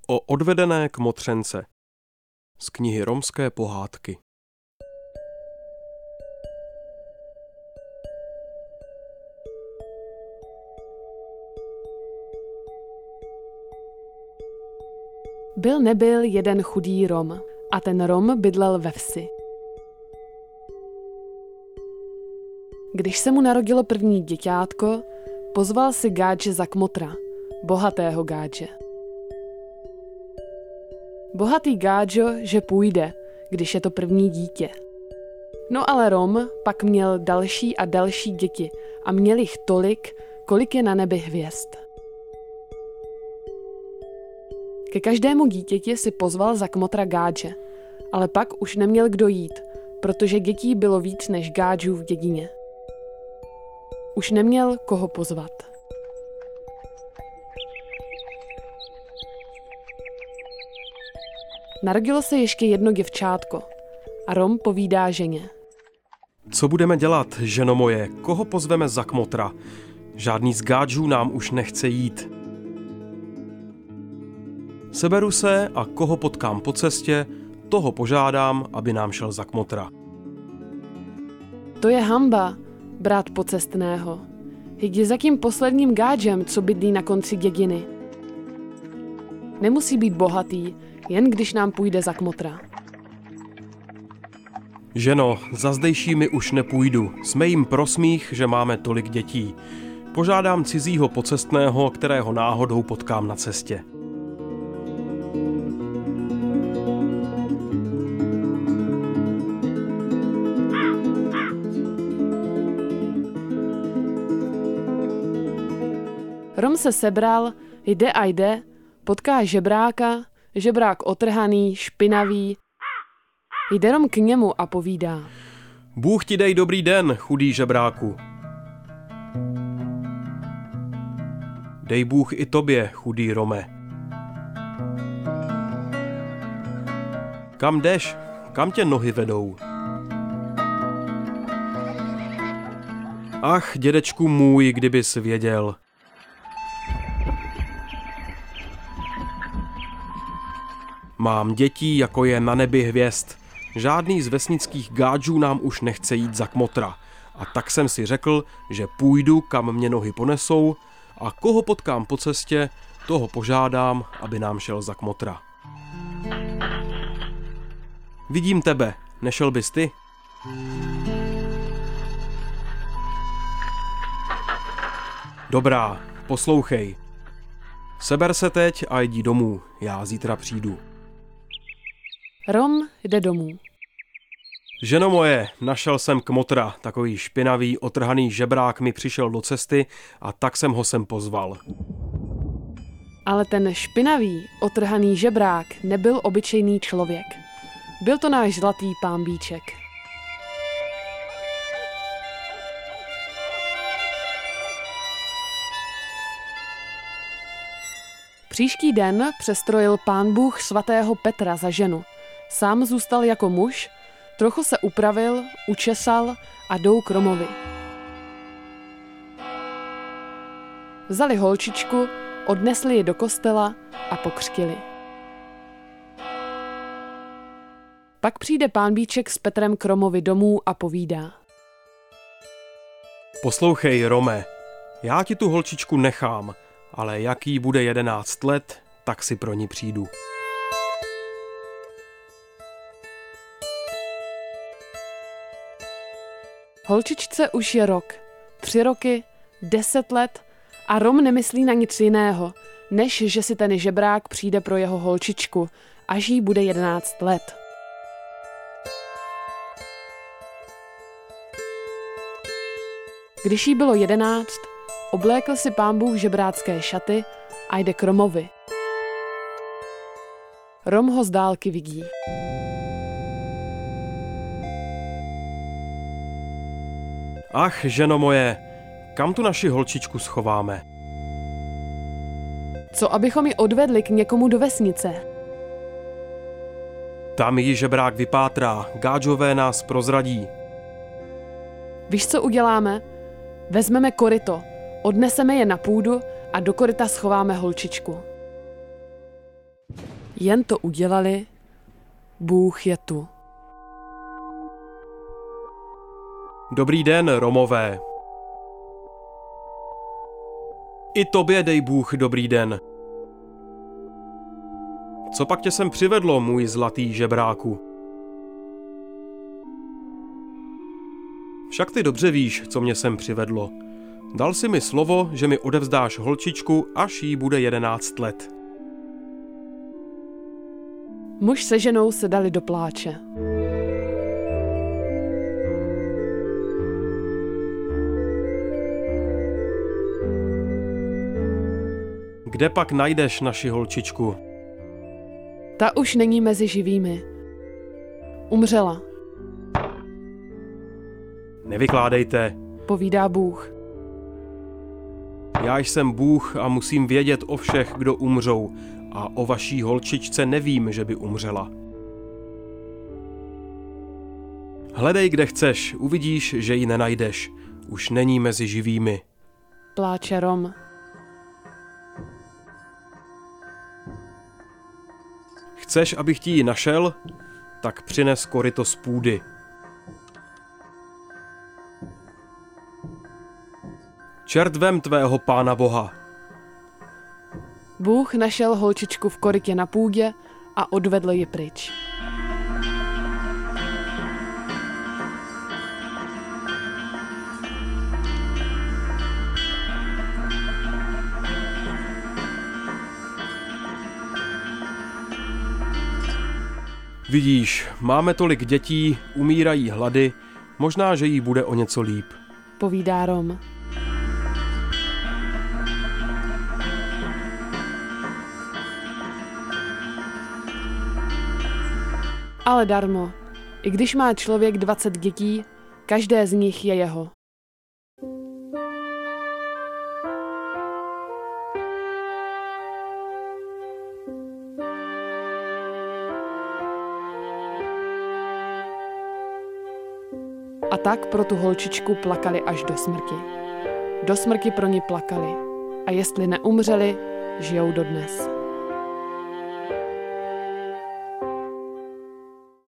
O odvedené kmotřence z knihy Romské pohádky. Nebyl jeden chudý Rom a ten Rom bydlel ve vsi. Když se mu narodilo první děťátko, pozval si gádže za kmotra, bohatého gádže. Bohatý gádžo, že půjde, když je to první dítě. No ale Rom pak měl další a další děti a měl jich tolik, kolik je na nebi hvězd. Ke každému dítěti si pozval za kmotra gádže, ale pak už neměl kdo jít, protože dětí bylo víc než gádžů v dědině. Už neměl koho pozvat. Narodilo se ještě jedno děvčátko a Rom povídá ženě. Co budeme dělat, ženo moje, koho pozveme za kmotra? Žádný z gádžů nám už nechce jít. Seberu se a koho potkám po cestě, toho požádám, aby nám šel za kmotra. To je hanba, brát pocestného. Jdi za tím posledním gádžem, co bydlí na konci dědiny. Nemusí být bohatý, jen když nám půjde za kmotra. Ženo, za zdejšími už nepůjdu, jsme jim prosmích, že máme tolik dětí. Požádám cizího pocestného, kterého náhodou potkám na cestě. Rom se sebral, jde a jde, potká žebráka, žebrák otrhaný, špinavý. Jde Rom k němu a povídá. Bůh ti dej dobrý den, chudý žebráku. Dej Bůh i tobě, chudý Rome. Kam jdeš? Kam tě nohy vedou? Ach, dědečku můj, kdybys věděl. Mám dětí, jako je na nebi hvězd. Žádný z vesnických gádžů nám už nechce jít za kmotra. A tak jsem si řekl, že půjdu, kam mě nohy ponesou, a koho potkám po cestě, toho požádám, aby nám šel za kmotra. Vidím tebe, nešel bys ty? Dobrá, poslouchej. Seber se teď a jdi domů, já zítra přijdu. Rom jde domů. Ženo moje, našel jsem kmotra, takový špinavý, otrhaný žebrák mi přišel do cesty a tak jsem ho sem pozval. Ale ten špinavý, otrhaný žebrák nebyl obyčejný člověk. Byl to náš zlatý pánbíček. Příští den přestrojil Pán Bůh svatého Petra za ženu. Sám zůstal jako muž, trochu se upravil, učesal a jdou k Romovi. Vzali holčičku, odnesli ji do kostela a pokřtili. Pak přijde pánbíček s Petrem k Romovi domů a povídá. Poslouchej, Rome, já ti tu holčičku nechám, ale jak jí bude 11 let, tak si pro ní přijdu. Holčičce už je rok, 3 roky, 10 let a Rom nemyslí na nic jiného, než že si ten žebrák přijde pro jeho holčičku, až jí bude 11 let. Když jí bylo 11, oblékl si Pán Bůh žebrácké šaty a jde k Romovi. Rom ho z dálky vidí. Ach, ženo moje, kam tu naši holčičku schováme? Co abychom ji odvedli k někomu do vesnice? Tam ji žebrák vypátrá, gádžové nás prozradí. Víš, co uděláme? Vezmeme koryto, odneseme je na půdu a do koryta schováme holčičku. Jen to udělali, Bůh je tu. Dobrý den, Romové. I tobě dej Bůh dobrý den. Co pak tě sem přivedlo, můj zlatý žebráku? Však ty dobře víš, co mě sem přivedlo. Dal si mi slovo, že mi odevzdáš holčičku, až jí bude 11 let. Muž se ženou se dali do pláče. Kde pak najdeš naši holčičku? Ta už není mezi živými. Umřela, Nevykládejte. povídá Bůh. Já jsem Bůh a musím vědět o všech, kdo umřou, a o vaší holčičce nevím, že by umřela. Hledej, kde chceš, uvidíš, že ji nenajdeš. Už není mezi živými. Pláče Rom. Chceš, abych ti ji našel? Tak přines koryto z půdy. Čert vem tvého Pána Boha. Bůh našel holčičku v korytě na půdě a odvedl ji pryč. Vidíš, máme tolik dětí, umírají hlady, možná, že jí bude o něco líp. Povídá Rom. Ale darmo. I když má člověk 20 dětí, každé z nich je jeho. A tak pro tu holčičku plakali až do smrti. Do smrti pro ní plakali. A jestli neumřeli, žijou dodnes.